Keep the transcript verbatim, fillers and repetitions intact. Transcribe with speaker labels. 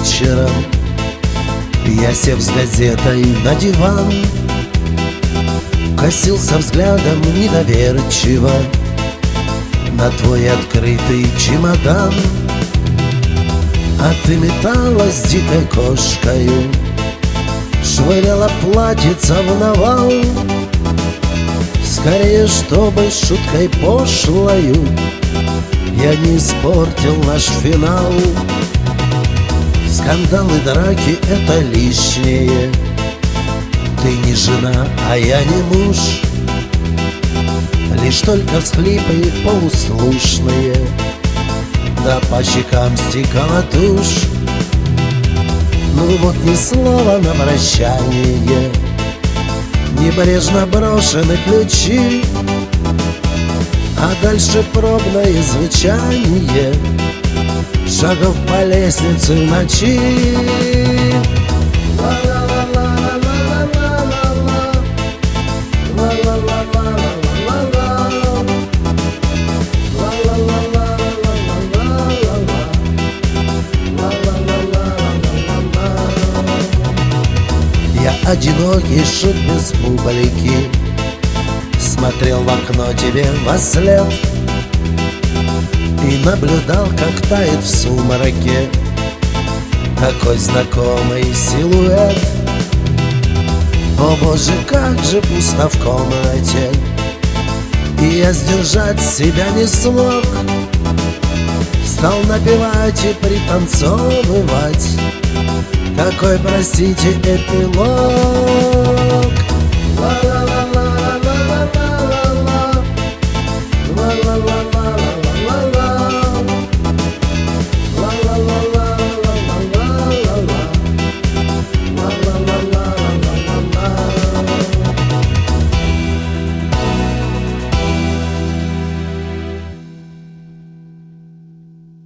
Speaker 1: вечером я, сев с газетой на диван, косился взглядом недоверчиво на твой открытый чемодан. А ты металась дикой кошкою, швыряла платьица в навал, скорее, чтобы шуткой пошлою я не испортил наш финал. Скандалы, драки — это лишнее. Ты не жена, а я не муж. Лишь только всхлипы полуслушные, да по щекам стекала тушь. Ну вот ни слова на прощание, небрежно брошены ключи, а дальше пробное звучание шагов по лестнице в ночи. Я одинокий шут без публики смотрел в окно тебе вослед и наблюдал, как тает в сумраке такой знакомый силуэт. О боже, как же пусто в комнате, и я сдержать себя не смог. Стал напевать и пританцовывать такой, простите, эпилог.